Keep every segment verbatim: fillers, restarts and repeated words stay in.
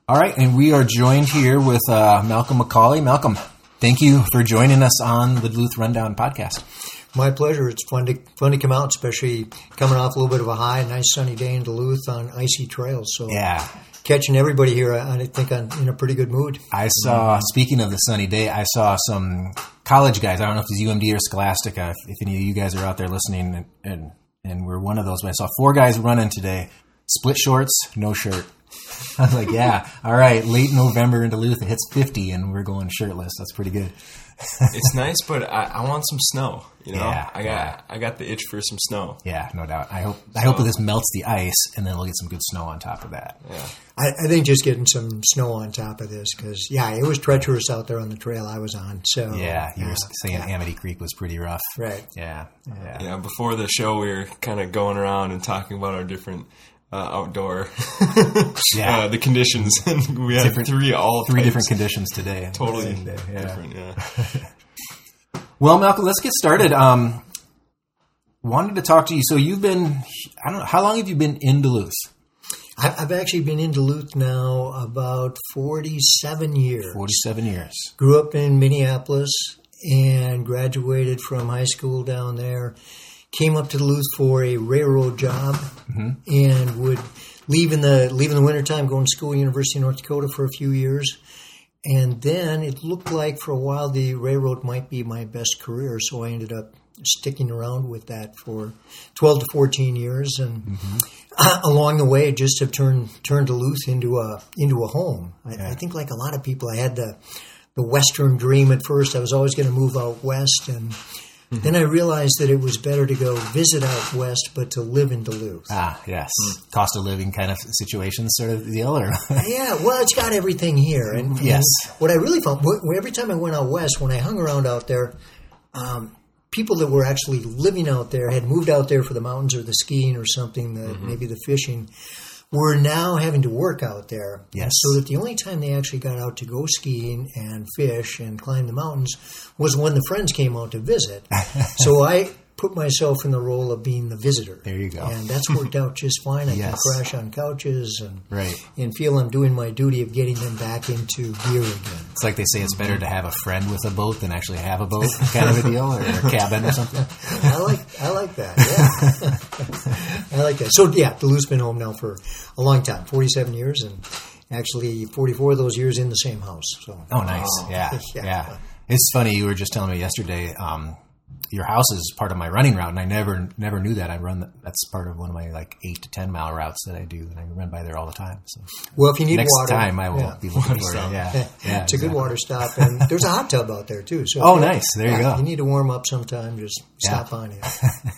All right, and we are joined here with uh, Malcolm McCauley. Malcolm, thank you for joining us on the Duluth Rundown podcast. My pleasure. It's fun to fun to come out, especially coming off a little bit of a high, a nice sunny day in Duluth on icy trails. So yeah, catching everybody here, I, I think I'm in a pretty good mood. I saw, speaking of the sunny day, I saw some college guys. I don't know if it's U M D or Scholastica, if, if any of you guys are out there listening, and, and, and we're one of those, but I saw four guys running today, split shorts, no shirt. I was like, yeah, all right, late November in Duluth, it hits fifty, and we're going shirtless. That's pretty good. It's nice, but I, I want some snow. You know, yeah, I got yeah. I got the itch for some snow. Yeah, no doubt. I hope so, I hope this melts the ice, and then we'll get some good snow on top of that. Yeah, I, I think just getting some snow on top of this, because yeah, it was treacherous out there on the trail I was on. So yeah, you uh, were saying yeah. Amity Creek was pretty rough, right? Yeah, yeah. yeah. Before the show, we were kind of going around and talking about our different. Uh, outdoor, yeah, uh, the conditions, and we had different, three all three types. different conditions today. Totally day. Yeah. different. Yeah. Well, Malcolm, let's get started. Um, wanted to talk to you. So you've been, I don't know, how long have you been in Duluth? I've actually been in Duluth now about forty-seven years. Forty-seven years. Grew up in Minneapolis and graduated from high school down there. Came up to Duluth for a railroad job, mm-hmm. and would leave in the leave in the wintertime, going to school at University of North Dakota for a few years. And then it looked like for a while the railroad might be my best career, so I ended up sticking around with that for twelve to fourteen years. And mm-hmm. uh, along the way, just have turned turned Duluth into a into a home. I, yeah. I think, like a lot of people, I had the the Western dream at first. I was always going to move out west, and mm-hmm. then I realized that it was better to go visit out west, but to live in Duluth. Ah, yes. Mm. Cost of living kind of situation sort of deal? Or yeah, well, it's got everything here. And, yes. and what I really found, every time I went out west, when I hung around out there, um, people that were actually living out there, had moved out there for the mountains or the skiing or something, the, mm-hmm. maybe the fishing, were now having to work out there. Yes. So that the only time they actually got out to go skiing and fish and climb the mountains was when the friends came out to visit. So I put myself in the role of being the visitor. There you go. And that's worked out just fine. I yes. can crash on couches and right. and feel I'm doing my duty of getting them back into gear again. It's like they say it's better to have a friend with a boat than actually have a boat, kind of a deal, or a cabin or something. I like I like that, yeah. I like that. So, yeah, Duluth's been home now for a long time, forty-seven years, and actually forty-four of those years in the same house. So. Oh, nice. Oh, yeah, yeah, yeah. It's funny, you were just telling me yesterday, um, your house is part of my running route, and I never never knew that. I run the, that's part of one of my like eight to ten mile routes that I do, and I run by there all the time. So, well, if you need next water, time I will yeah. be looking for it. Yeah, yeah, yeah, it's exactly. a good water stop, and there's a hot tub out there too. So, oh, nice. There yeah, you go. You need to warm up sometime. Just stop yeah. on in.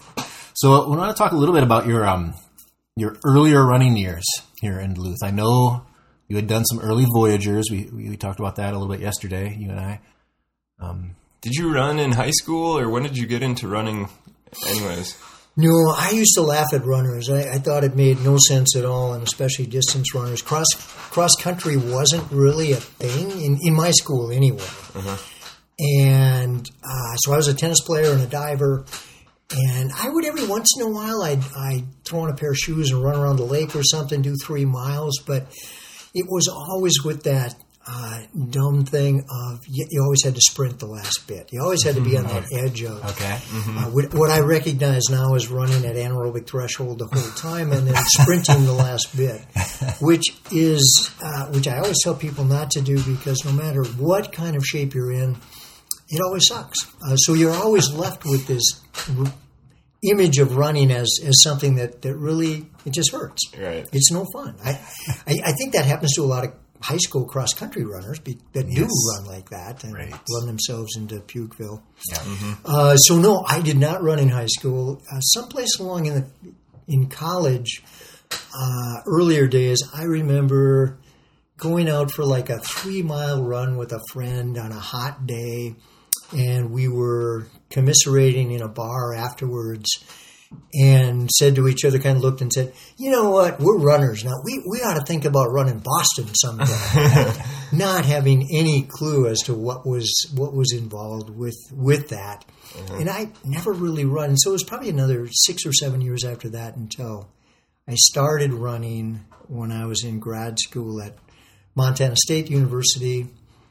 So, we want to talk a little bit about your um your earlier running years here in Duluth. I know you had done some early Voyagers. We we, we talked about that a little bit yesterday, you and I. Um. Did you run in high school, or when did you get into running anyways? No, I used to laugh at runners. I, I thought it made no sense at all, and especially distance runners. Cross cross country wasn't really a thing, in, in my school anyway. Uh-huh. And uh, so I was a tennis player and a diver, and I would every once in a while, I'd, I'd throw on a pair of shoes and run around the lake or something, do three miles, but it was always with that Uh, dumb thing of you, you always had to sprint the last bit. You always had to be on that edge of okay. mm-hmm. uh, what, what I recognize now is running at anaerobic threshold the whole time and then sprinting the last bit, which is uh, which I always tell people not to do, because no matter what kind of shape you're in, it always sucks. Uh, so you're always left with this r- image of running as, as something that, that really, it just hurts. Right. It's no fun. I, I, I think that happens to a lot of high school cross-country runners be, that do yes. run like that and right. run themselves into Pukeville. Yeah. Mm-hmm. Uh, so, no, I did not run in high school. Uh, someplace along in the, in college, uh, earlier days, I remember going out for like a three-mile run with a friend on a hot day, and we were commiserating in a bar afterwards, and said to each other, kind of looked and said, you know what, we're runners now. We we ought to think about running Boston someday. Not having any clue as to what was what was involved with with that. Mm-hmm. And I never really run. And so it was probably another six or seven years after that until I started running when I was in grad school at Montana State University.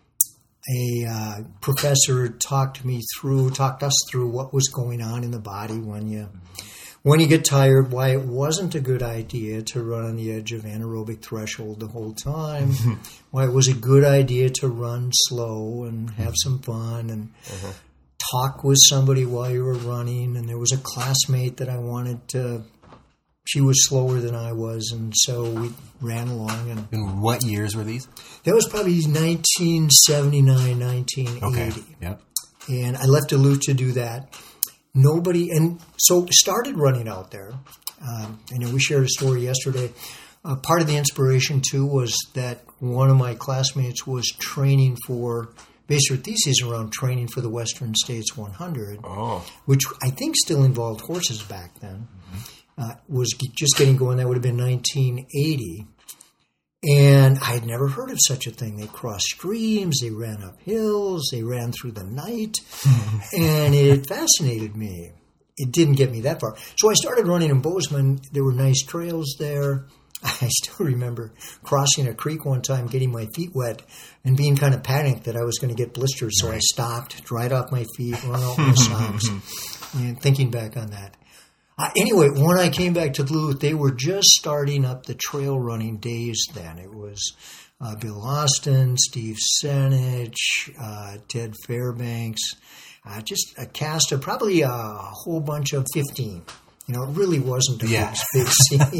A uh, professor talked me through, talked us through what was going on in the body when you when you get tired, why it wasn't a good idea to run on the edge of anaerobic threshold the whole time, why it was a good idea to run slow and have some fun and uh-huh. talk with somebody while you were running. And there was a classmate that I wanted to, she was slower than I was, and so we ran along. And, and what years were these? That was probably nineteen seventy-nine, nineteen eighty. Okay. Yep. And I left Duluth to do that. Nobody, and so started running out there. Um, I know we shared a story yesterday. Uh, part of the inspiration, too, was that one of my classmates was training for, based her thesis around training for the Western States one hundred, oh. which I think still involved horses back then. Mm-hmm. Uh, was just getting going. That would have been nineteen eighty. And I had never heard of such a thing. They crossed streams, they ran up hills, they ran through the night, and it fascinated me. It didn't get me that far. So I started running in Bozeman. There were nice trails there. I still remember crossing a creek one time, getting my feet wet, and being kind of panicked that I was going to get blisters. So I stopped, dried off my feet, run out my socks, and thinking back on that. Uh, anyway, when I came back to Duluth, they were just starting up the trail running days then. It was uh, Bill Austin, Steve Senich, uh, Ted Fairbanks, uh, just a cast of probably a whole bunch of fifteen. You know, it really wasn't a yeah. big, big scene.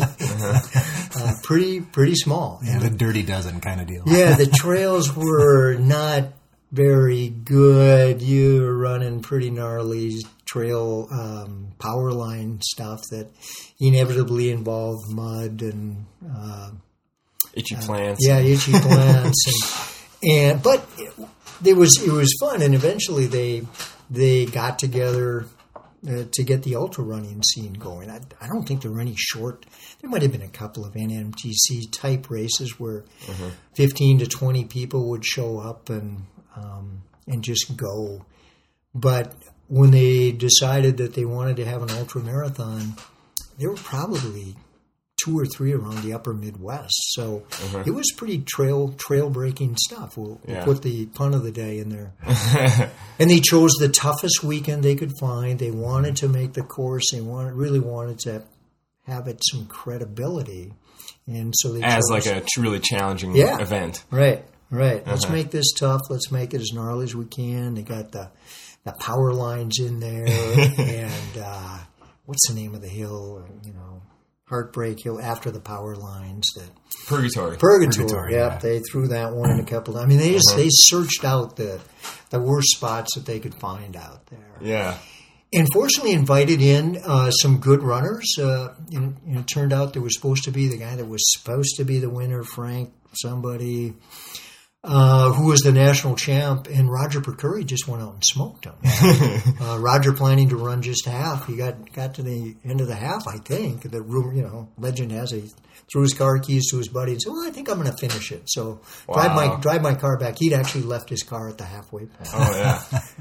uh, pretty, pretty small. Yeah, the Dirty Dozen kind of deal. Yeah, the trails were not very good. You were running pretty gnarly trail um, power line stuff that inevitably involved mud and uh, itchy plants. Uh, yeah, itchy plants, and, and but it, it was it was fun. And eventually they they got together uh, to get the ultra running scene going. I, I don't think there were any short. There might have been a couple of N M T C type races where uh-huh. fifteen to twenty people would show up and um, and just go, but when they decided that they wanted to have an ultra marathon, there were probably two or three around the upper Midwest. So uh-huh. it was pretty trail trail breaking stuff. We'll, yeah. we'll put the pun of the day in there. And they chose the toughest weekend they could find. They wanted to make the course. They wanted really wanted to have it some credibility. And so they as chose, like a really challenging yeah, event. Right, right. Uh-huh. Let's make this tough. Let's make it as gnarly as we can. They got the The power lines in there, and uh, what's the name of the hill? You know, Heartbreak Hill after the power lines. That Purgatory. Purgatory. Purgatory Yep, yeah. they threw that one in a couple. I mean, they just, uh-huh. they searched out the the worst spots that they could find out there. Yeah. And fortunately, invited in uh, some good runners. Uh, and, and it turned out there was supposed to be the guy that was supposed to be the winner, Frank somebody. Uh, who was the national champ, and Roger Percurry just went out and smoked him. uh, Roger planning to run just half. He got got to the end of the half, I think. The rumor, you know, legend has it. He threw his car keys to his buddy and said, "Well, I think I'm going to finish it." So wow. drive my drive my car back. He'd actually left his car at the halfway point. Oh yeah.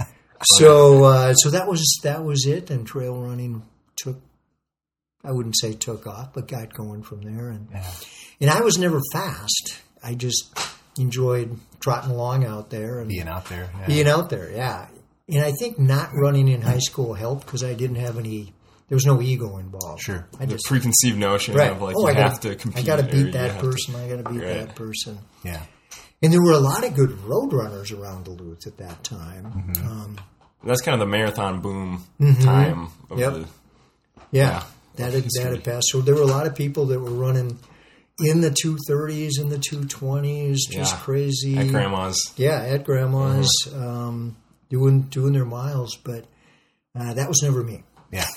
so uh, so that was that was it, and trail running took. I wouldn't say took off, but got going from there. And yeah. and I was never fast. I just enjoyed trotting along out there and being out there. Yeah. Being out there, yeah. And I think not running in high school helped because I didn't have any. There was no ego involved. Sure. I the just, preconceived notion right. of like oh, you I gotta, have to compete. I got to beat or that person. To, I got to beat right. that person. Yeah. And there were a lot of good road runners around Duluth at that time. Mm-hmm. Um, That's kind of the marathon boom mm-hmm. time. Of yep. the, yeah. yeah. That had, that had passed. So there were a lot of people that were running in the two thirties, in the two twenties, just yeah. crazy. At grandma's. Yeah, at grandma's, mm-hmm. um, doing doing their miles, but uh, that was never me. Yeah.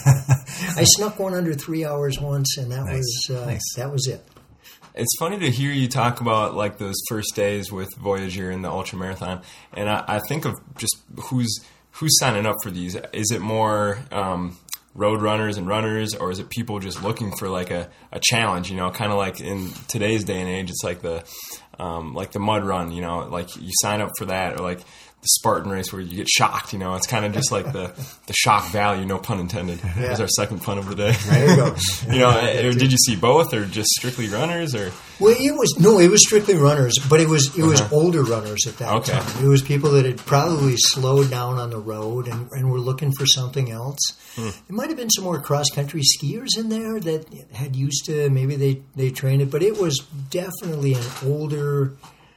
I snuck one under three hours once, and that nice. was uh, nice. that was it. It's funny to hear you talk about like those first days with Voyager and the ultra marathon, and I, I think of just who's who's signing up for these. Is it more um, road runners and runners, or is it people just looking for like a, a challenge? You know, kind of like in today's day and age, it's like the um, like the mud run. You know, like you sign up for that, or like the Spartan race where you get shocked. You know, it's kind of just like the, the shock value, no pun intended. Yeah. There's our second pun of the day. There you go. You know, or did you see both, or just strictly runners, or? Well, it was no, it was strictly runners, but it was it was Uh-huh. older runners at that Okay. time. It was people that had probably slowed down on the road and, and were looking for something else. Hmm. There might have been some more cross country skiers in there that had used to maybe they they trained it, but it was definitely an older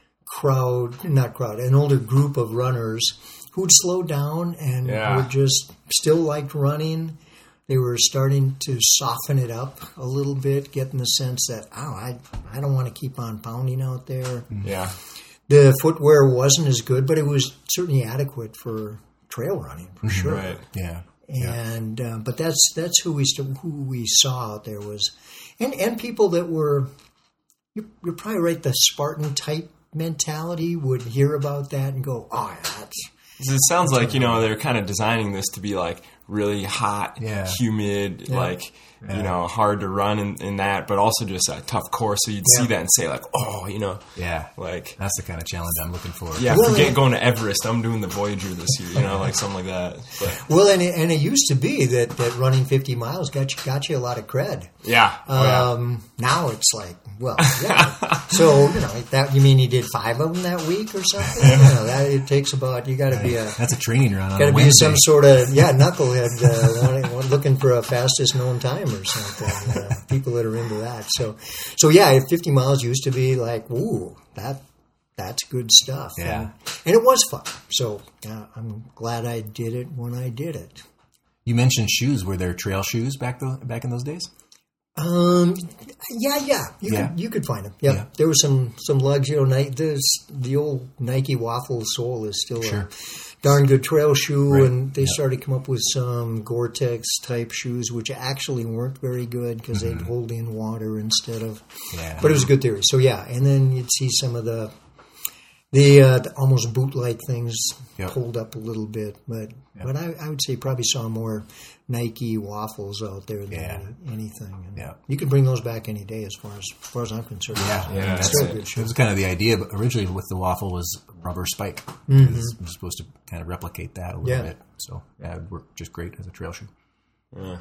crowd, not crowd, an older group of runners who'd slowed down and Yeah. were just still liked running. They were starting to soften it up a little bit, getting the sense that, oh, I I don't want to keep on pounding out there. Yeah. The footwear wasn't as good, but it was certainly adequate for trail running, for sure. Right. Yeah. And uh, but that's that's who we st- who we saw out there was, and and people that were, you're, you're probably right. The Spartan type mentality would hear about that and go, oh, that's. It sounds like, you know, they're kind of designing this to be like really hot, Yeah. humid, Yeah. like, Yeah. you know, hard to run in, in that, but also just a tough course. So you'd Yeah. see that and say like, oh, you know, Yeah. like, That's the kind of challenge I'm looking for. yeah, Well, forget yeah. going to Everest. I'm doing the Voyager this year, you know, like something like that. But Well, and it, and it used to be that, that running fifty miles got you, got you a lot of cred. yeah. Oh, yeah. Um, now it's like, well, yeah. So, you know, that you mean you did five of them that week or something? You know, that it takes about, you got to be a, That's a training run on got a to be Wednesday. some sort of, yeah, knucklehead uh, wanting, want- looking for a fastest known time or something. Uh, people that are into that. So, so yeah, fifty miles used to be like, ooh, that, that's good stuff. Yeah. And, and it was fun. So uh, I'm glad I did it when I did it. You mentioned shoes. Were there trail shoes back the, back in those days? Um. Yeah, yeah. You Yeah. could you could find them. Yeah. Yeah. There were some some lugs. You know, Nike, there's the old Nike waffle sole is still Sure. a darn good trail shoe, Right. and they Yeah. started to come up with some Gore-Tex type shoes, which actually weren't very good because they'd hold in water instead of. Yeah. But it was a good theory. So yeah, and then you'd see some of the the, uh, the almost boot-like things Yep. pulled up a little bit, but Yep. but I, I would say probably saw more Nike waffles out there than Yeah. any, anything. And Yeah. you could bring those back any day, as far as, as far as I'm concerned. Yeah, Yeah, that's still it. a good It shoe. was kind of the idea, but originally with the waffle was rubber spike. Mm-hmm. It was supposed to kind of replicate that a little Yeah. bit. So yeah, it would work just great as a trail shoe. Yeah.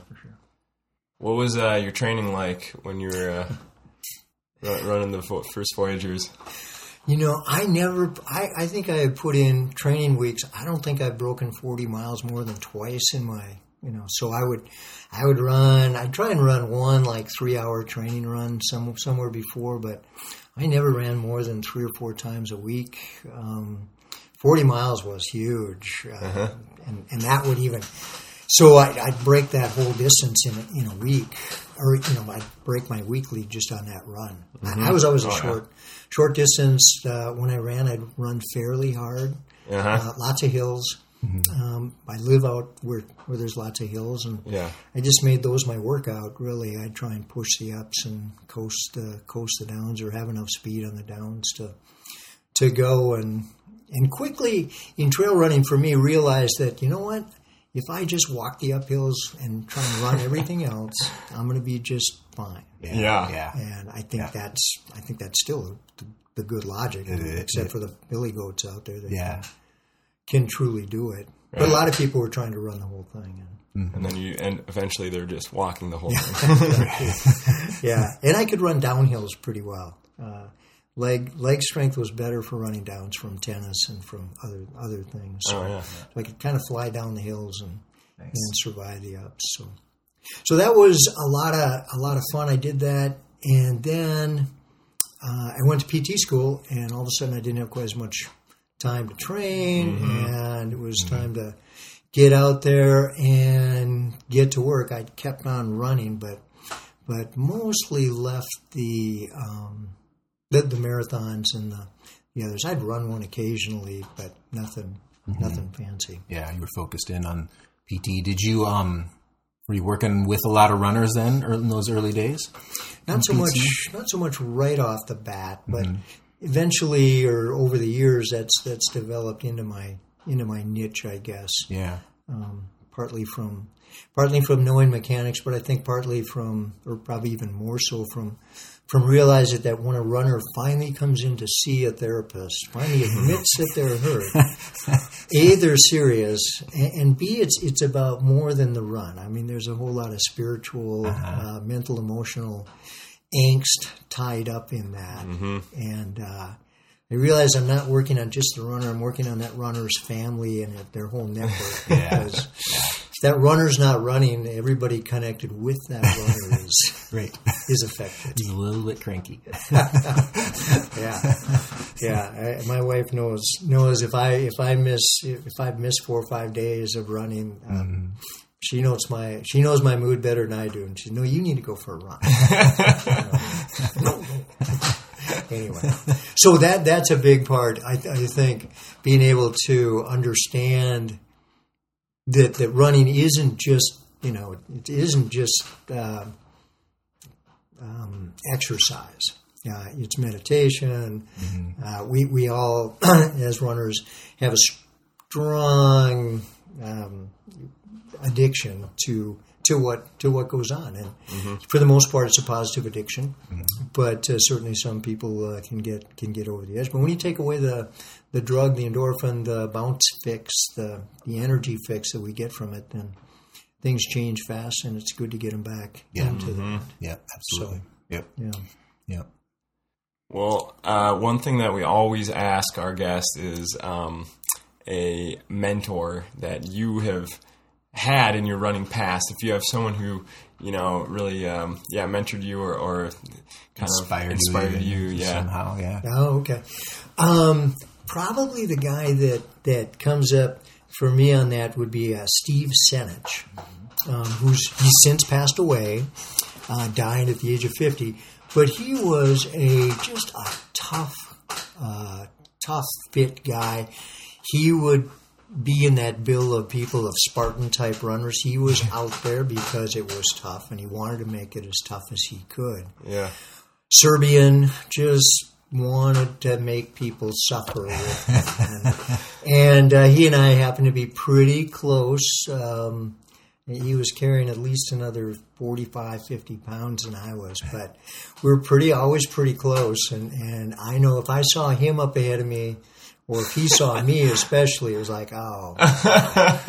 What was uh, your training like when you were uh, run, running the fo- first Voyagers? You know, I never. I, I think I had put in training weeks. I don't think I've broken forty miles more than twice in my. You know, so I would, I would run. I'd try and run one like three hour training run some somewhere before, but I never ran more than three or four times a week. Um, forty miles was huge, uh, Uh-huh. and and that would even. So I'd, I'd break that whole distance in a, in a week, or you know, I'd break my weekly just on that run. I, I was always a Oh, yeah. short, short distance. Uh, when I ran, I'd run fairly hard, Uh-huh. uh, lots of hills. Um, I live out where where there's lots of hills, and Yeah. I just made those my workout. Really, I'd try and push the ups and coast the coast the downs, or have enough speed on the downs to to go and and quickly in trail running for me realized that you know what. If I just walk the uphills and try and run everything else, I'm going to be just fine. Yeah. Yeah. And I think Yeah. that's I think that's still the, the good logic, It- it- except it- for the billy goats out there that Yeah. can truly do it. But a Right. lot of people were trying to run the whole thing. And, And then you, and eventually they're just walking the whole thing. yeah, and I could run downhills pretty well. Uh, leg leg strength was better for running downs from tennis and from other other things. So, Oh, yeah. so I could kind of fly down the hills and and survive the ups. So, so that was a lot of a lot of fun. I did that, and then uh, I went to P T school, and all of a sudden I didn't have quite as much time to train, and it was time to get out there and get to work. I kept on running, but but mostly left the um, the, the marathons and the, the others. I'd run one occasionally, but nothing nothing fancy. Yeah, you were focused in on P T. Did you um were you working with a lot of runners then or in those early days? Not so P T? much not so much right off the bat, but eventually or over the years that's that's developed into my into my niche, I guess. Yeah. Um, partly from partly from knowing mechanics, but I think partly from, or probably even more so from from realizing that when a runner finally comes in to see a therapist, finally admits that they're hurt, A, they're serious, and, and B, it's it's about more than the run. I mean, there's a whole lot of spiritual, uh-huh. uh, mental, emotional angst tied up in that. Mm-hmm. And uh, I realize I'm not working on just the runner. I'm working on that runner's family and their whole network. Yeah. Because if that runner's not running, everybody connected with that runner is right. is affected. He's a little bit cranky. yeah, yeah. I, my wife knows knows if I if I miss if I miss four or five days of running. Um, mm-hmm. She knows my she knows my mood better than I do, and she says, "No, you need to go for a run." Anyway, so that that's a big part. I, I think being able to understand that that running isn't just you know it isn't just uh, um, exercise. Uh, it's meditation. Mm-hmm. Uh, we we all as runners have a strong Um, addiction to to what to what goes on, and mm-hmm. for the most part, it's a positive addiction. Mm-hmm. But uh, certainly, some people uh, can get can get over the edge. But when you take away the the drug, the endorphin, the bounce fix, the the energy fix that we get from it, then things change fast, and it's good to get them back yeah. into mm-hmm. that. Yeah, absolutely. So, yep. Yeah. Yep. Well, uh, one thing that we always ask our guests is um, a mentor that you have had in your running past. If you have someone who, you know, really, um, yeah, mentored you or, or kind inspired of inspired you, you yeah. somehow, yeah. Oh, okay. Um, probably the guy that, that comes up for me on that would be uh, Steve Senich, um, who's he's since passed away, uh, dying at the age of fifty. But he was a just a tough, uh, tough, fit guy. He would be in that bill of people of Spartan-type runners. He was out there because it was tough, and he wanted to make it as tough as he could. Yeah. Serbian, just wanted to make people suffer with him. And, and uh, he and I happened to be pretty close. Um, he was carrying at least another forty-five, fifty pounds than I was, but we were pretty, always pretty close. And, and I know if I saw him up ahead of me, or if he saw me especially, it was like, oh, uh,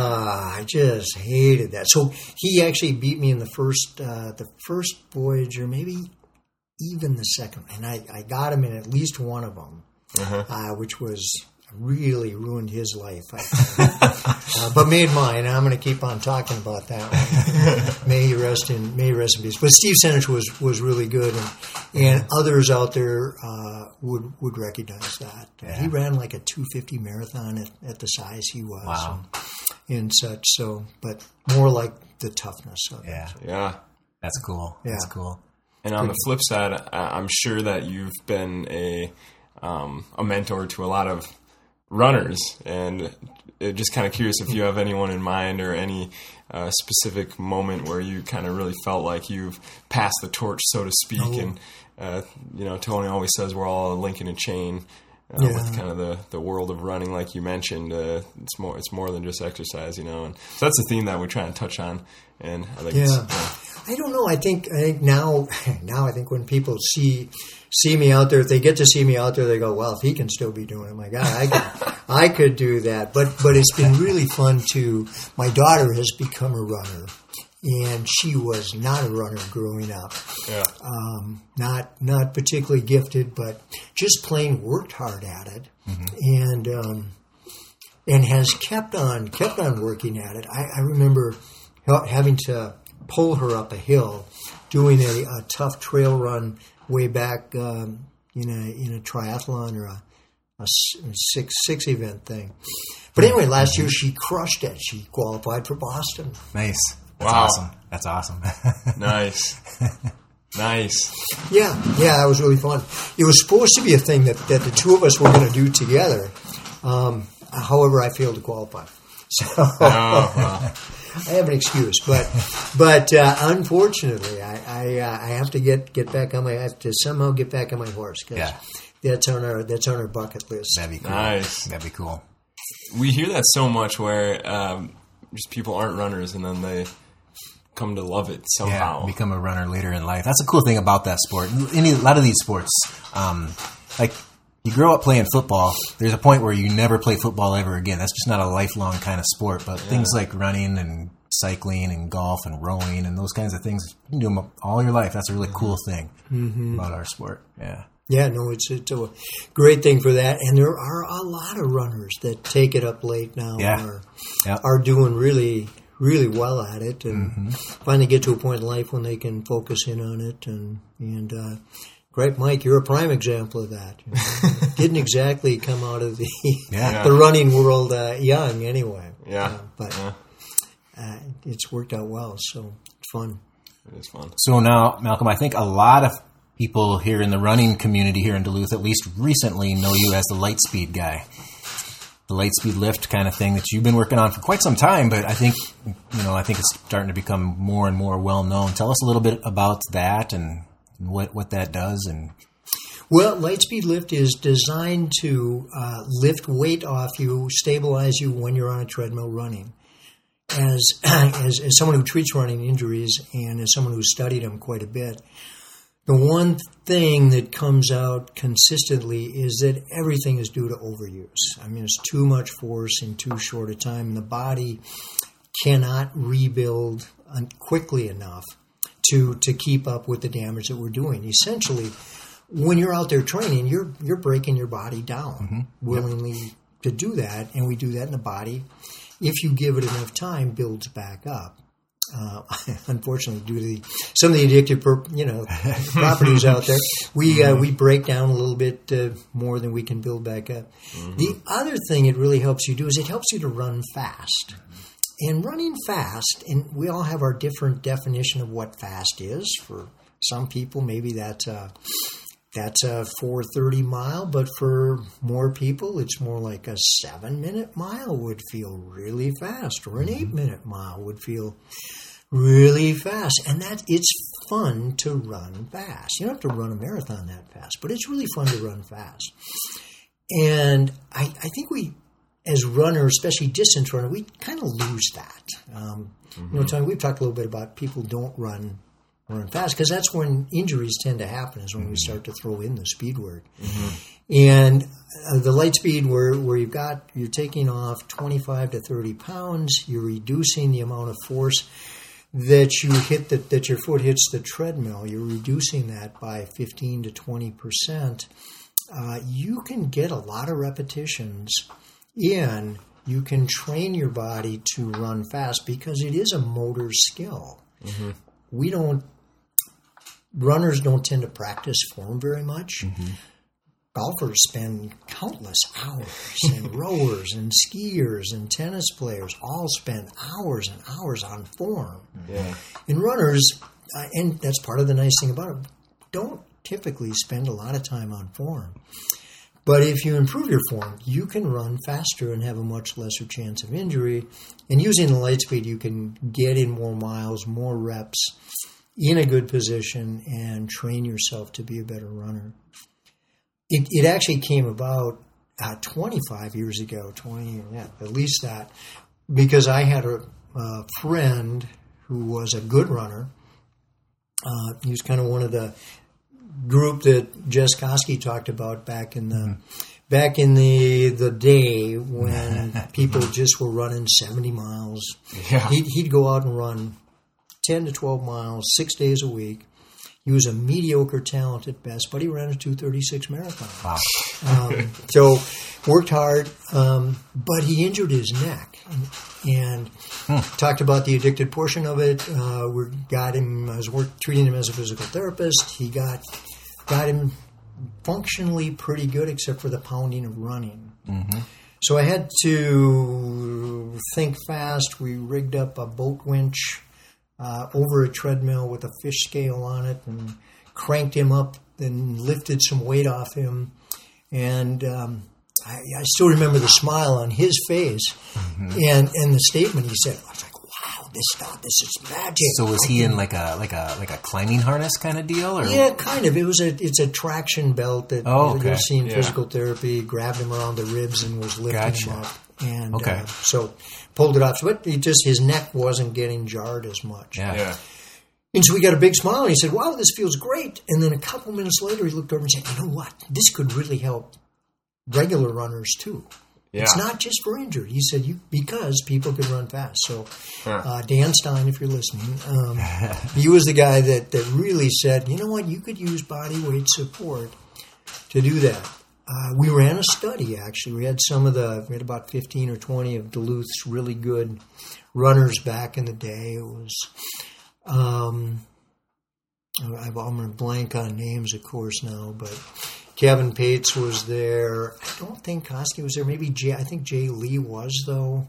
I just hated that. So he actually beat me in the first uh, the first voyage, or maybe even the second. And I, I got him in at least one of them, uh-huh. uh, which was really ruined his life, I think. uh, but made mine. I'm going to keep on talking about that one. May he rest in may he rest in peace. But Steve Senich was, was really good, and, and others out there uh, would would recognize that. Yeah. He ran like a two fifty marathon at, at the size he was, wow. and, and such. So, but more like the toughness of yeah. it. Yeah, that's cool. Yeah. That's cool. And on the flip side, I'm sure that you've been a um, a mentor to a lot of runners, and just kind of curious if you have anyone in mind or any uh, specific moment where you kind of really felt like you've passed the torch, so to speak. Oh. And uh, you know, Tony always says we're all a link in a chain uh, yeah. with kind of the, the world of running, like you mentioned. Uh, it's more it's more than just exercise, you know. And so that's the theme that we try and touch on. And I think yeah. it's, uh, I don't know. I think I think now now I think when people see see me out there, if they get to see me out there, they go, "Well, if he can still be doing it, my God, I could I could do that." But but it's been really fun to. My daughter has become a runner, and she was not a runner growing up. Yeah. Um, not not particularly gifted, but just plain worked hard at it, mm-hmm. and um, and has kept on kept on working at it. I, I remember having to pull her up a hill, doing a, a tough trail run way back um, in a in a triathlon or a, a six six event thing. But anyway, last year she crushed it. She qualified for Boston. Nice. That's wow. awesome. That's awesome. Nice. Nice. Yeah, yeah, that was really fun. It was supposed to be a thing that, that the two of us were going to do together. Um, however, I failed to qualify. So oh, well. I have an excuse, but but uh, unfortunately, I I, uh, I have to get, get back on my I have to somehow get back on my horse because yeah. that's on our that's on our bucket list. That'd be cool. Nice. That'd be cool. We hear that so much where um, just people aren't runners, and then they come to love it somehow. Yeah, become a runner later in life. That's a cool thing about that sport. Any, a lot of these sports, um, like you grow up playing football, there's a point where you never play football ever again. That's just not a lifelong kind of sport. But yeah. things like running and cycling and golf and rowing and those kinds of things, you can do them all your life. That's a really cool thing mm-hmm. about our sport. Yeah. Yeah, no, it's, it's a great thing for that. And there are a lot of runners that take it up late now yeah. and are, yep. are doing really, really well at it and mm-hmm. finally get to a point in life when they can focus in on it. And, and uh, great, Mike, you're a prime example of that. You know? Didn't exactly come out of the yeah. the running world uh, young anyway. Yeah. Uh, but yeah. Uh, it's worked out well, so it's fun. It is fun. So now, Malcolm, I think a lot of people here in the running community here in Duluth, at least recently, know you as the Lightspeed guy. The Lightspeed lift kind of thing that you've been working on for quite some time, but I think, you know, I think it's starting to become more and more well known. Tell us a little bit about that and what what that does. And well, Lightspeed Lift is designed to uh, lift weight off you, stabilize you when you're on a treadmill running. As, as as someone who treats running injuries and as someone who's studied them quite a bit, the one thing that comes out consistently is that everything is due to overuse. I mean, it's too much force in too short a time, and the body cannot rebuild quickly enough to to keep up with the damage that we're doing. Essentially, when you're out there training, you're you're breaking your body down mm-hmm. willingly yep. to do that, and we do that in the body. If you give it enough time, builds back up. Uh, unfortunately, due to the, some of the addictive, per, you know, properties out there, we uh, we break down a little bit uh, more than we can build back up. Mm-hmm. The other thing it really helps you do is it helps you to run fast. And running fast, and we all have our different definition of what fast is. For some people, maybe that's a, that's a four thirty mile, but for more people, it's more like a seven-minute mile would feel really fast, or an eight-minute mile would feel really fast. And that it's fun to run fast. You don't have to run a marathon that fast, but it's really fun to run fast. And I, I think we, as runners, especially distance runners, we kind of lose that. Um, mm-hmm. You know, Tony, we've talked a little bit about people don't run run fast because that's when injuries tend to happen, is when mm-hmm. we start to throw in the speed word. Mm-hmm. And uh, the Lightspeed, where where you've got you're taking off twenty-five to thirty pounds, you're reducing the amount of force that you hit the, that your foot hits the treadmill. You're reducing that by fifteen to twenty percent. Uh, you can get a lot of repetitions in. You can train your body to run fast because it is a motor skill. Mm-hmm. We don't, runners don't tend to practice form very much. Mm-hmm. Golfers spend countless hours, and rowers and skiers and tennis players all spend hours and hours on form. Yeah. And runners, uh, and that's part of the nice thing about it, don't typically spend a lot of time on form. But if you improve your form, you can run faster and have a much lesser chance of injury. And using the Lightspeed, you can get in more miles, more reps, in a good position, and train yourself to be a better runner. It, it actually came about uh, twenty-five years ago, twenty, yeah, at least that, because I had a, a friend who was a good runner. Uh, he was kind of one of the group that Jess Koski talked about back in the mm-hmm. back in the the day when people just were running seventy miles. Yeah. He'd, he'd go out and run ten to twelve miles, six days a week. He was a mediocre talent at best, but he ran a two thirty-six marathon. Wow. Um, so worked hard, um, but he injured his neck. And, and hmm. talked about the addicted portion of it. Uh, we got him. I was work, treating him as a physical therapist. He got got him functionally pretty good, except for the pounding of running. Mm-hmm. So I had to think fast. We rigged up a boat winch uh, over a treadmill with a fish scale on it, and cranked him up and lifted some weight off him. And um, I, I still remember the smile on his face, mm-hmm. and and the statement he said. I was like, "Wow, this stuff, this is magic." So was he in like a like a like a climbing harness kind of deal, or yeah, kind of. It was a it's a traction belt that oh, okay. you've seen yeah. physical therapy. Grabbed him around the ribs and was lifting gotcha. him up. And Okay. uh, so pulled it off. But it just his neck wasn't getting jarred as much. Yeah. Yeah. And so we got a big smile, and he said, wow, this feels great. And then a couple minutes later, he looked over and said, you know what? This could really help regular runners, too. Yeah. It's not just for injured. He said, you because people can run fast. So Huh. uh, Dan Stein, if you're listening, um, he was the guy that, that really said, you know what? You could use body weight support to do that. Uh, we ran a study, actually. We had some of the, we had about fifteen or twenty of Duluth's really good runners back in the day. It was... Um, I'm going to blank on names, of course, now, but Kevin Pates was there. I don't think Koski was there. Maybe Jay, I think Jay Lee was, though.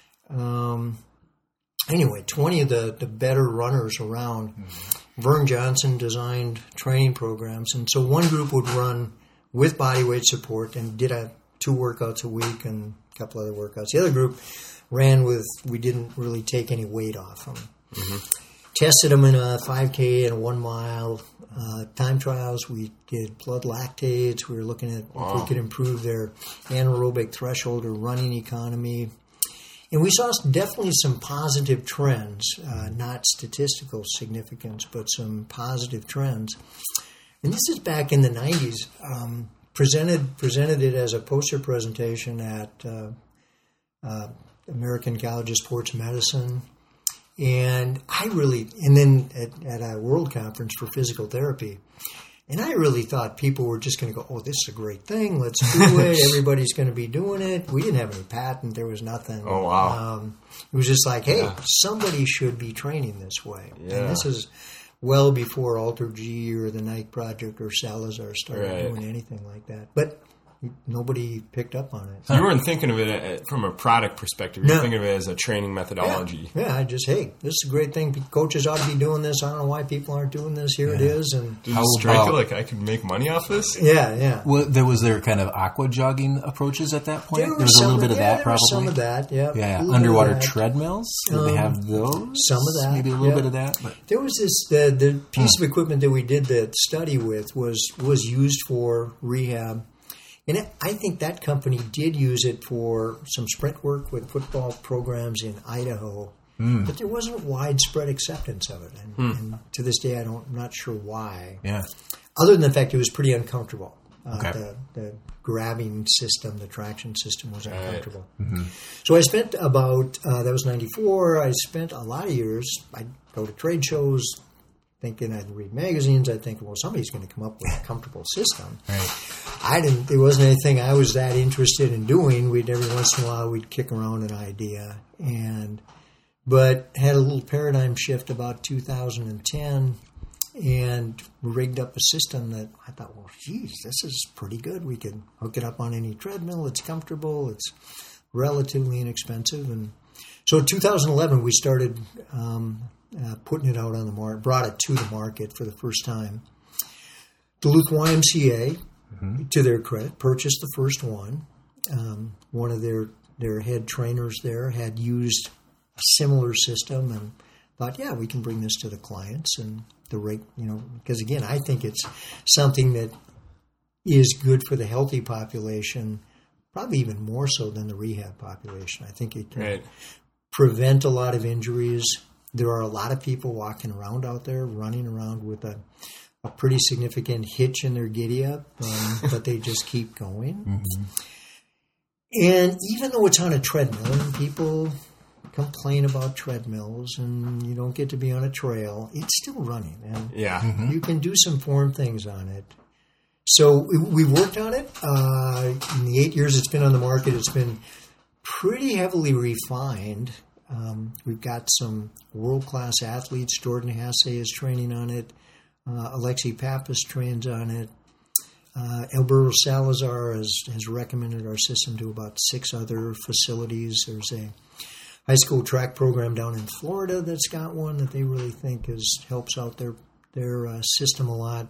Um, anyway, twenty of the, the better runners around. Mm-hmm. Vern Johnson designed training programs, and so one group would run with body weight support and did a two workouts a week and a couple other workouts. The other group ran with, we didn't really take any weight off them. Mm-hmm. Tested them in a five K and a one mile uh, time trials. We did blood lactates. We were looking at wow. if we could improve their anaerobic threshold or running economy. And we saw definitely some positive trends, uh, not statistical significance, but some positive trends. And this is back in the nineties. Um, presented presented it as a poster presentation at uh, uh, American College of Sports Medicine. And I really, and then at, at a world conference for physical therapy, and I really thought people were just going to go, oh, this is a great thing. Let's do it. Everybody's going to be doing it. We didn't have any patent. There was nothing. Oh, wow. Um, it was just like, hey, yeah. somebody should be training this way. Yeah. And this is well before Alter G or the Nike Project or Salazar started right. doing anything like that. But nobody picked up on it. So you weren't thinking of it from a product perspective. You're No. thinking of it as a training methodology. Yeah. yeah, I just, hey, this is a great thing. Coaches ought to be doing this. I don't know why people aren't doing this. Here it is. And Did How it strike about- you like I could make money off this? yeah, yeah. Well, there was there kind of aqua jogging approaches at that point. There There was a some little bit of yeah, that, there was probably. some of that, yeah. Yeah, A little bit of underwater that. treadmills. Did they Um, have those? some of that, Maybe a little yeah. bit of that. But There was this the the piece of equipment that we did the study with was was used for rehab, and it, I think that company did use it for some sprint work with football programs in Idaho, mm. but there wasn't widespread acceptance of it, and, Hmm. and to this day I don't I'm not sure why. yeah, Other than the fact it was pretty uncomfortable. Uh, Okay. the, the grabbing system, the traction system was uncomfortable. Mm-hmm. So I spent about, uh, that was ninety-four, I spent a lot of years, I'd go to trade shows thinking I'd read magazines, I'd think, well, somebody's going to come up with a comfortable system. right. I didn't, there wasn't anything I was that interested in doing. We'd, every once in a while, we'd kick around an idea. And, but had a little paradigm shift about two thousand ten and rigged up a system that I thought, well, geez, this is pretty good. We can hook it up on any treadmill. It's comfortable. It's relatively inexpensive. And so in two thousand eleven, we started um, uh, putting it out on the market, brought it to the market for the first time. Duluth Y M C A, mm-hmm. to their credit, purchased the first one. Um, one of their, their head trainers there had used a similar system and thought, yeah, we can bring this to the clients and the rate, you know, because again, I think it's something that is good for the healthy population, probably even more so than the rehab population. I think it can Right. prevent a lot of injuries. There are a lot of people walking around out there, running around with a, a pretty significant hitch in their giddy up, um, but they just keep going. Mm-hmm. And even though it's on a treadmill, and people complain about treadmills and you don't get to be on a trail, it's still running. And Yeah. Mm-hmm. you can do some form things on it. So we, we worked on it. Uh, in the eight years it's been on the market, it's been pretty heavily refined. Um, we've got some world-class athletes. Jordan Hasse is training on it. Uh, Alexi Pappas trains on it. Uh, Alberto Salazar has, has recommended our system to about six other facilities. There's a high school track program down in Florida that's got one that they really think is helps out their their uh, system a lot.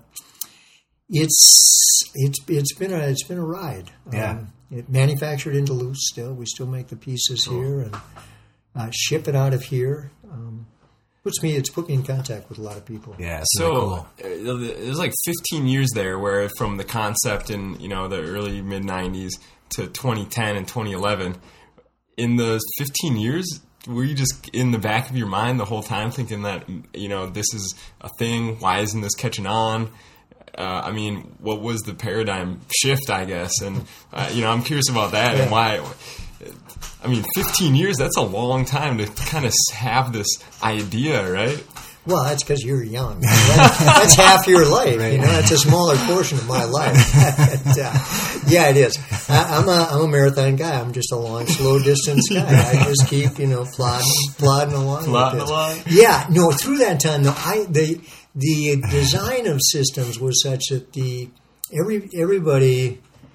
It's it's it's been a it's been a ride. Yeah. Um, it manufactured in Duluth still. We still make the pieces Cool. here and uh, ship it out of here. Um, puts me it's put me in contact with a lot of people. Yeah, it's So really cool. uh, it was like fifteen years there, where from the concept in you know the early mid nineties to twenty ten and twenty eleven, in those fifteen years, were you just in the back of your mind the whole time thinking that, you know, this is a thing? Why isn't this catching on? Uh, I mean, what was the paradigm shift, I guess? And, uh, you know, I'm curious about that and why. I mean, fifteen years, that's a long time to kind of have this idea, right? Well, that's because you're young. That, that's half your life. You know, that's a smaller portion of my life. But, uh, yeah, it is. I, I'm a I'm a marathon guy. I'm just a long, slow distance guy. I just keep, you know, plodding, plodding along. Plodding along. Yeah, no. Through that time, though, I the the design of systems was such that the every everybody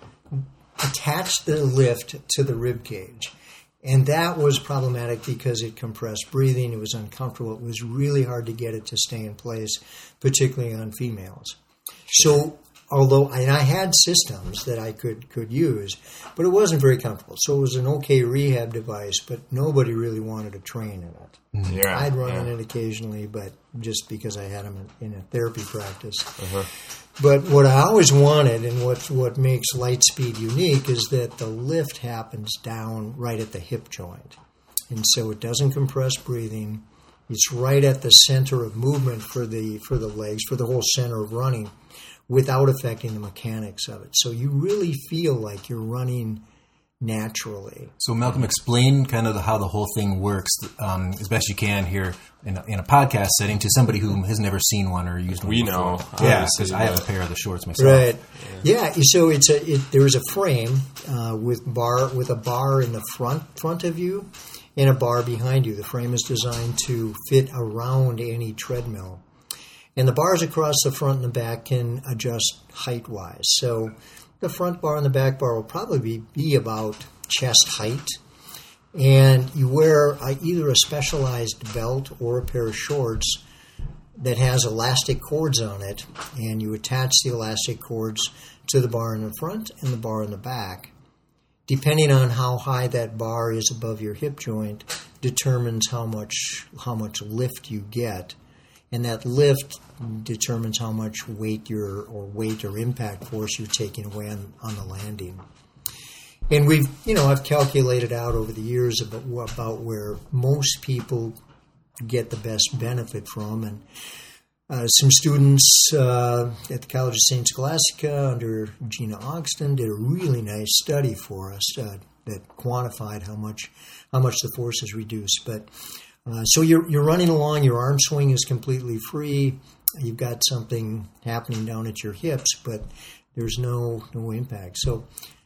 attached the lift to the rib cage. And that was problematic because it compressed breathing. It was uncomfortable. It was really hard to get it to stay in place, particularly on females. So, although and I had systems that I could, could use, but it wasn't very comfortable. So it was an okay rehab device, but nobody really wanted to train in it. Yeah, I'd run yeah. in it occasionally, but just because I had them in, in a therapy practice. Uh-huh. But what I always wanted, and what what makes Lightspeed unique, is that the lift happens down right at the hip joint. And so it doesn't compress breathing. It's right at the center of movement for the for the legs, for the whole center of running, without affecting the mechanics of it. So you really feel like you're running naturally. So Malcolm, explain kind of the, how the whole thing works um, as best you can here in a, in a podcast setting to somebody who has never seen one or used one We before. know. Yeah, because I have a pair of the shorts myself. Right. Yeah. yeah so it's a it, there is a frame uh, with bar with a bar in the front front of you and a bar behind you. The frame is designed to fit around any treadmill. And the bars across the front and the back can adjust height-wise. So the front bar and the back bar will probably be, be about chest height. And you wear uh, either a specialized belt or a pair of shorts that has elastic cords on it. And you attach the elastic cords to the bar in the front and the bar in the back. Depending on how high that bar is above your hip joint determines how much how much lift you get. And that lift determines how much weight your or weight or impact force you're taking away on, on the landing. And we've, you know, I've calculated out over the years about, about where most people get the best benefit from. And uh, some students uh, at the College of Saint Scholastica under Gina Ogston did a really nice study for us uh, that quantified how much how much the force is reduced. But Uh, so you're you're running along, your arm swing is completely free, you've got something happening down at your hips, but there's no no impact. So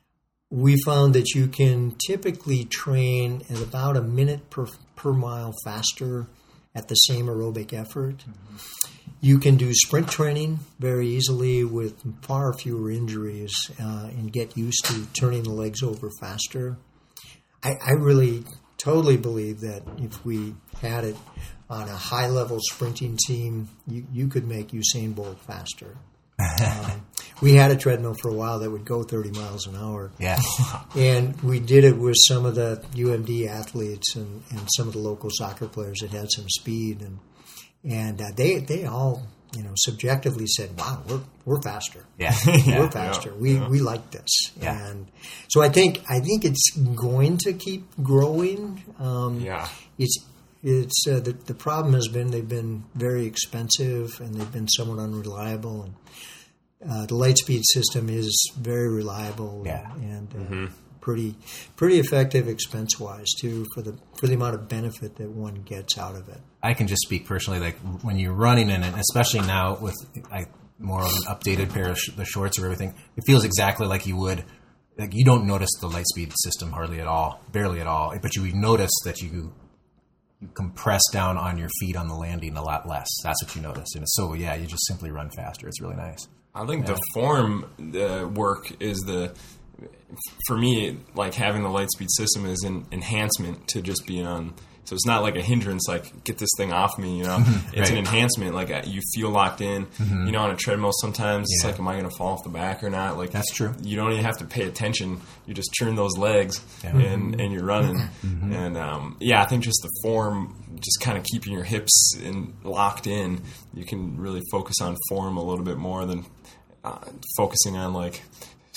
we found that you can typically train at about a minute per, per mile faster at the same aerobic effort. Mm-hmm. You can do sprint training very easily with far fewer injuries uh, and get used to turning the legs over faster. I, I really... totally believe that if we had it on a high-level sprinting team, you, you could make Usain Bolt faster. um, we had a treadmill for a while that would go thirty miles an hour. Yeah. And we did it with some of the U M D athletes and, and some of the local soccer players that had some speed. And and uh, they they all, you know, subjectively said, wow, we're we're faster. Yeah. we're yeah. faster. Yeah. We Yeah. we like this. Yeah. And so I think I think it's going to keep growing. Um, Yeah. It's it's uh, the the problem has been they've been very expensive and they've been somewhat unreliable. And uh, the Lightspeed system is very reliable. Yeah. And, and uh, Mm-hmm. pretty pretty effective expense wise too for the for the amount of benefit that one gets out of it. I can just speak personally, like when you're running in it, especially now with I, more of an updated pair of sh- the shorts or everything, it feels exactly like you would. Like you don't notice the Lightspeed system hardly at all, barely at all, but you notice that you you compress down on your feet on the landing a lot less. That's what you notice, and so yeah, you just simply run faster. It's really nice. I think yeah. the form uh, work is the. For me, like having the Lightspeed system is an enhancement to just being on. So it's not like a hindrance, like get this thing off me, you know. It's right. an enhancement, like you feel locked in. Mm-hmm. You know, on a treadmill sometimes yeah. it's like, am I going to fall off the back or not? Like that's true. You don't even have to pay attention. You just turn those legs yeah. and, and you're running. Mm-hmm. And um, yeah, I think just the form, just kind of keeping your hips in, locked in, you can really focus on form a little bit more than uh, focusing on like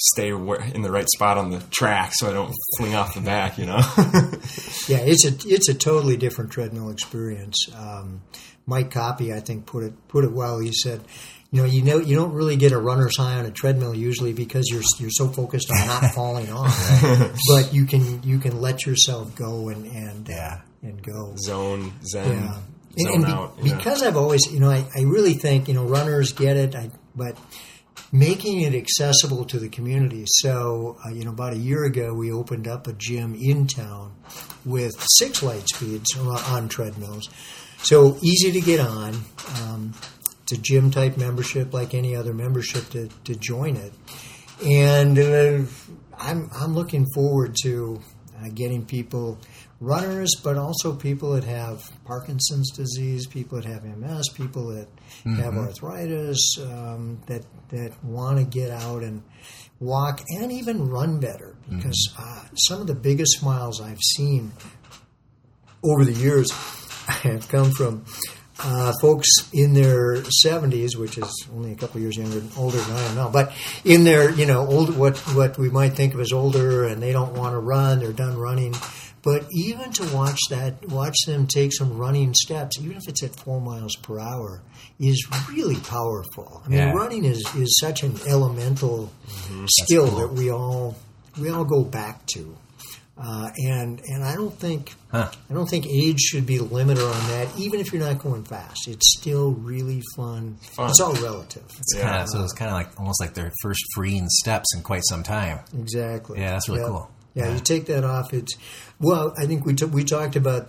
stay in the right spot on the track so I don't fling off the back, you know? Yeah, it's a it's a totally different treadmill experience. Um, Mike Coppy, I think, put it put it well. He said, you know, you know, you don't really get a runner's high on a treadmill usually because you're you're so focused on not falling off. Right? But you can you can let yourself go and and yeah. and go zone zen. Yeah. Zone and, and out, be, yeah. because I've always, you know, I, I really think, you know, runners get it, I, but making it accessible to the community. So, uh, you know, about a year ago, we opened up a gym in town with six light speeds on treadmills. So easy to get on. Um, it's a gym type membership like any other membership to, to join it. And uh, I'm, I'm looking forward to uh, getting people, runners, but also people that have Parkinson's disease, people that have M S, people that mm-hmm. have arthritis, um, that that want to get out and walk and even run better. Because mm-hmm. uh, some of the biggest smiles I've seen over the years have come from uh, folks in their seventies, which is only a couple of years younger, older than I am now, but in their, you know, old what what we might think of as older, and they don't want to run, they're done running. But even to watch that, watch them take some running steps, even if it's at four miles per hour, is really powerful. I mean, yeah. running is, is such an elemental mm-hmm. skill cool. that we all we all go back to, uh, and and I don't think huh. I don't think age should be the limiter on that. Even if you're not going fast, it's still really fun. fun. It's all relative. It's yeah. kinda, so it's kind of like almost like their first freeing steps in quite some time. Exactly. Yeah, that's really yeah. cool. Yeah, Yeah. you take that off. It's well. I think we t- we talked about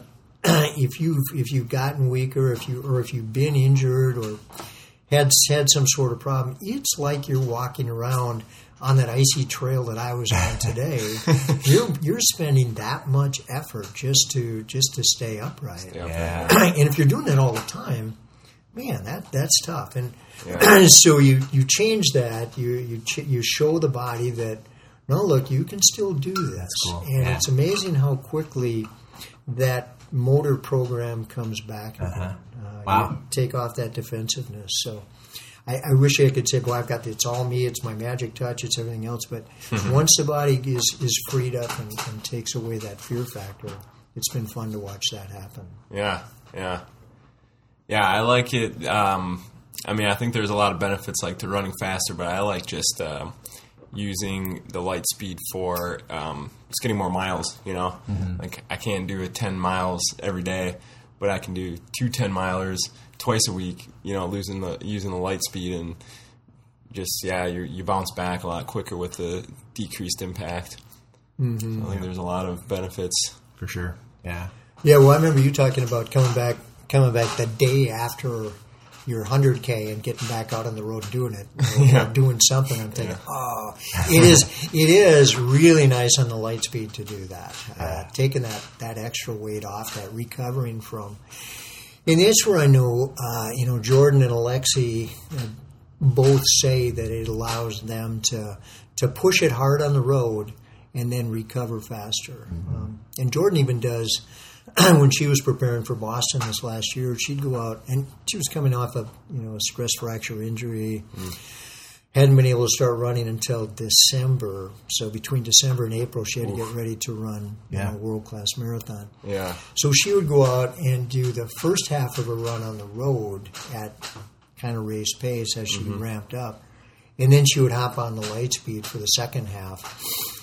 if you've if you've gotten weaker, if you or if you've been injured or had had some sort of problem. It's like you're walking around on that icy trail that I was on today. you're you're spending that much effort just to just to stay upright. Stay Yeah. And if you're doing that all the time, man, that that's tough. And Yeah. so you you change that. You you ch- you show the body that. No, look, you can still do this. That's cool. And Yeah. it's amazing how quickly that motor program comes back. Uh-huh. Uh, Wow. you take off that defensiveness. So I, I wish I could say, well, I've got the, it's all me, it's my magic touch, it's everything else. But once the body is, is freed up and, and takes away that fear factor, it's been fun to watch that happen. Yeah, yeah. Yeah, I like it. Um, I mean, I think there's a lot of benefits like to running faster, but I like just... Um, using the light speed for um, just getting more miles, you know? Mm-hmm. Like, I can't do a ten miles every day, but I can do two ten-milers twice a week, you know, losing the using the light speed, and just, yeah, you you bounce back a lot quicker with the decreased impact. Mm-hmm. So I think there's a lot of benefits. For sure, yeah. Yeah, well, I remember you talking about coming back coming back the day after your one hundred K and getting back out on the road and doing it, you know, yeah. doing something. I'm thinking, yeah. oh, it is it is really nice on the light speed to do that. Uh, taking that, that extra weight off, that recovering from. And that's where I know, uh, you know, Jordan and Alexi uh, both say that it allows them to to push it hard on the road and then recover faster. Mm-hmm. Um, and Jordan even does. When she was preparing for Boston this last year, she'd go out, and she was coming off of, you know, a stress fracture injury. Mm. Hadn't been able to start running until December. So between December and April, she had Oof. to get ready to run yeah. you know, a world-class marathon. Yeah. So she would go out and do the first half of a run on the road at kind of raised pace as she mm-hmm. ramped up. And then she would hop on the light speed for the second half.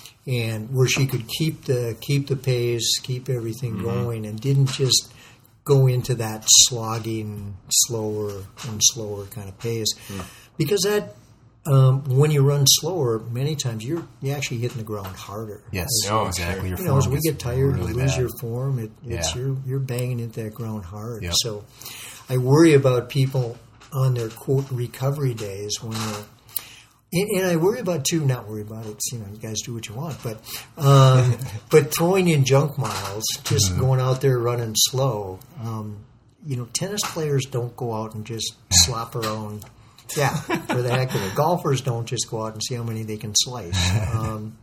And where she could keep the keep the pace, keep everything mm-hmm. going, and didn't just go into that slogging, slower and slower kind of pace. Mm. Because that, um, when you run slower, many times you're you actually hitting the ground harder. Yes, as, oh, exactly. Your you know, as we get tired, really you lose bad. your form. It, it's yeah. you're you're banging into that ground hard. Yep. So, I worry about people on their quote recovery days when they're. And, and I worry about, too, not worry about it, you know, you guys do what you want, but um, but throwing in junk miles, just mm-hmm. going out there running slow. Um, you know, tennis players don't go out and just slop around. Yeah, for the heck of it. Golfers don't just go out and see how many they can slice. Um,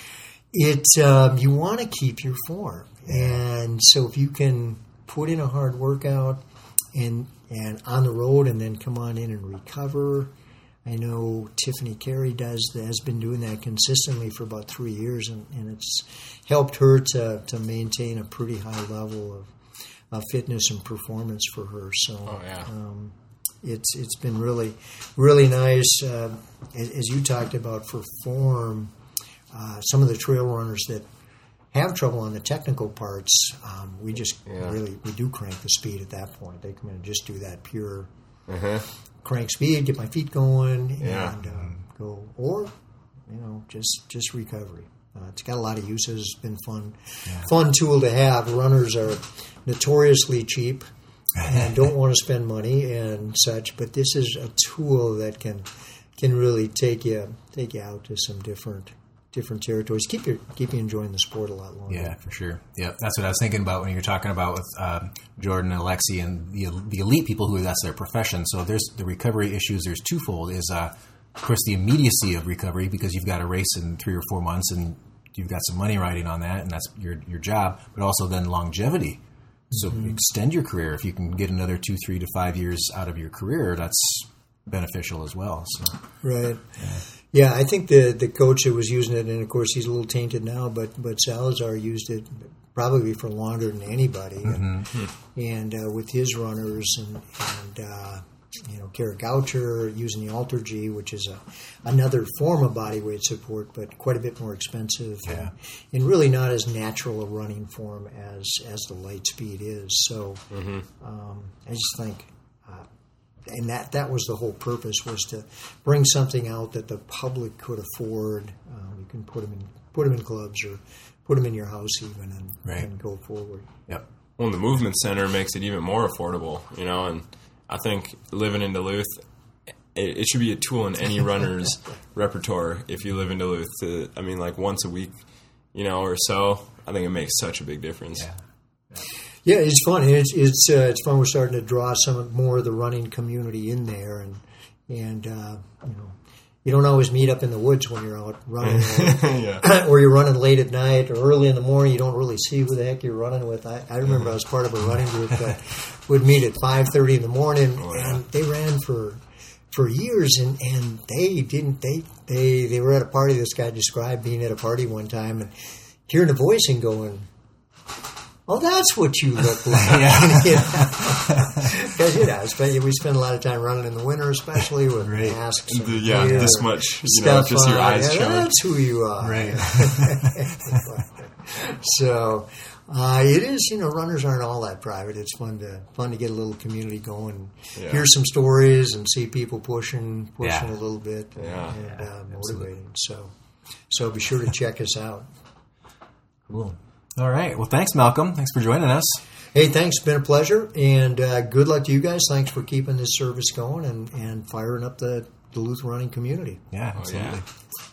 it um, you want to keep your form. And so if you can put in a hard workout and and on the road and then come on in and recover, I know Tiffany Carey does has been doing that consistently for about three years, and, and it's helped her to, to maintain a pretty high level of, of fitness and performance for her. So oh, yeah. um, it's it's been really really nice. Uh, as, as you talked about for form, uh, some of the trail runners that have trouble on the technical parts, um, we just yeah. really we do crank the speed at that point. They come in and just do that pure. Uh-huh. Crank speed, get my feet going, yeah. and um, go, or you know, just just recovery. Uh, it's got a lot of uses. It's been fun, yeah. fun tool to have. Runners are notoriously cheap and don't want to spend money and such, but this is a tool that can can really take you take you out to some different different territories. Keep you keep you enjoying the sport a lot longer. Yeah, for sure. Yeah, that's what I was thinking about when you were talking about with um, Jordan and Alexi and the the elite people who that's their profession. So there's the recovery issues. There's twofold. Is uh, of course the immediacy of recovery because you've got a race in three or four months and you've got some money riding on that, and that's your your job. But also then longevity. So mm-hmm. extend your career. If you can get another two, three to five years out of your career, that's beneficial as well. So right. Yeah. Yeah, I think the the coach that was using it, and of course he's a little tainted now, but but Salazar used it probably for longer than anybody, mm-hmm. and, and uh, with his runners and, and uh, you know, Garrett Goucher using the Alter-G, which is a another form of body weight support, but quite a bit more expensive, yeah. and, and really not as natural a running form as as the light speed is. So mm-hmm. um, I just think. And that, that was the whole purpose, was to bring something out that the public could afford. Um, you can put them in put them in clubs or put them in your house even, and, right. and go forward. Yep. Well, the movement center makes it even more affordable, you know. And I think living in Duluth, it, it should be a tool in any runner's repertoire. If you live in Duluth, to, I mean, like once a week, you know, or so. I think it makes such a big difference. Yeah. Yeah. Yeah, it's fun. It's it's uh, it's fun. We're starting to draw some more of the running community in there, and and uh, you know, you don't always meet up in the woods when you're out running, or, yeah. or you're running late at night or early in the morning. You don't really see who the heck you're running with. I, I remember I was part of a running group that would meet at five thirty in the morning, oh, yeah. and they ran for for years, and, and they didn't. They they they were at a party. This guy described being at a party one time and hearing a voice and going, "Oh, that's what you look like." Because, you know, especially we spend a lot of time running in the winter, especially with right. masks. And the, yeah, this and much, you know, just your eyes yeah, showing. That's who you are. Right. So uh, it is, you know, runners aren't all that private. It's fun to fun to get a little community going, yeah. hear some stories, and see people pushing pushing yeah. a little bit, and, yeah. and uh, motivating. So, so be sure to check us out. Cool. All right. Well, thanks, Malcolm. Thanks for joining us. Hey, thanks. It's been a pleasure. And uh, good luck to you guys. Thanks for keeping this service going and, and firing up the Duluth running community. Yeah, absolutely. Oh, yeah.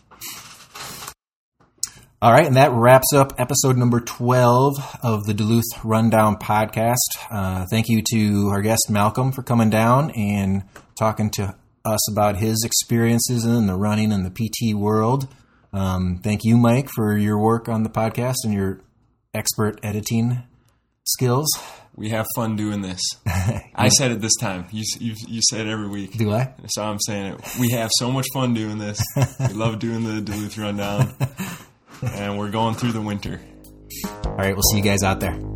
All right. And that wraps up episode number twelve of the Duluth Rundown podcast. Uh, thank you to our guest, Malcolm, for coming down and talking to us about his experiences in the running and the P T world. Um, thank you, Mike, for your work on the podcast and your expert editing skills. We have fun doing this. I said it this time. You, you you say it every week. Do I? So I'm saying it. We have so much fun doing this. We love doing the Duluth Rundown. And we're going through the winter. All right, we'll see you guys out there.